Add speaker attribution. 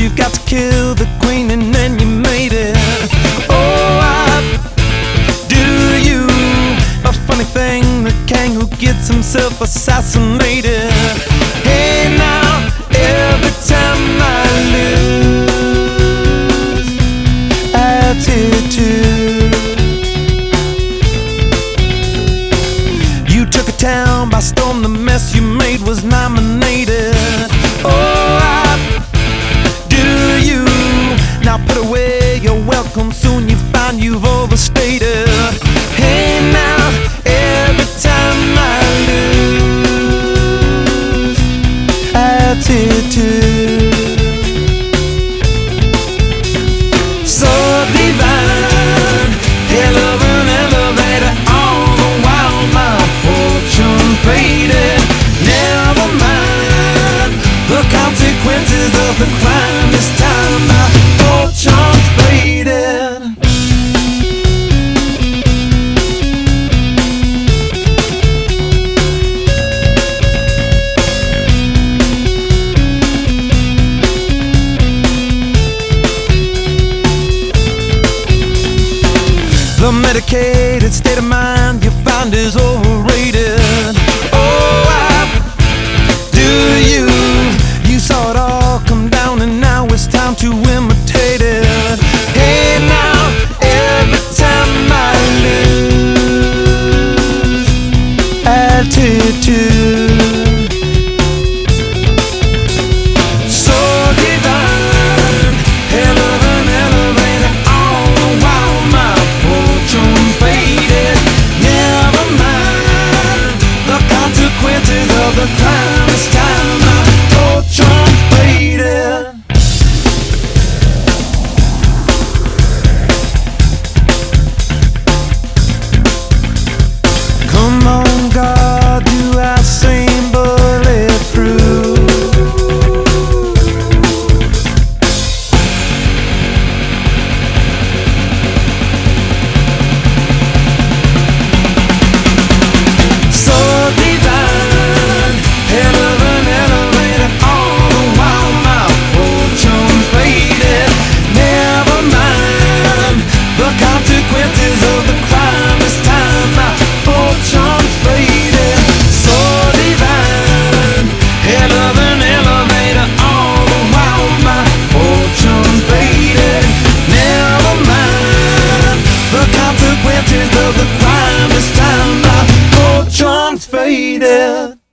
Speaker 1: you've got to kill the queen and then you made it. Oh, do you? A funny thing, the king who gets himself assassinated. Hey now, every time I lose attitude. You took a town by storm, the mess you made was nominated. Oh, do you? Now put away your welcome, soon you find you've overstated. Hey now, every time I lose attitude. So divine, hell of an elevator, all the while my fortune faded. Never mind the consequences of the crime, this time my fortune faded. The medicated state of mind you find is overrated. Oh, do you? You saw it all come down and now it's time to imitate it. Hey now, every time I lose attitude. So divine, hell of an elevator, all the while my fortune faded. Never mind the consequences of the crime, this time my fortune faded. Come on, God, do I seem bulletproof? So divine, hell of an elevator, all the while my fortune faded. Never mind the consequences of the crime, this time my fortune faded. So divine, hell of an elevator, all the while my fortune faded. Never mind the consequences of the crime, this time my fortune's faded.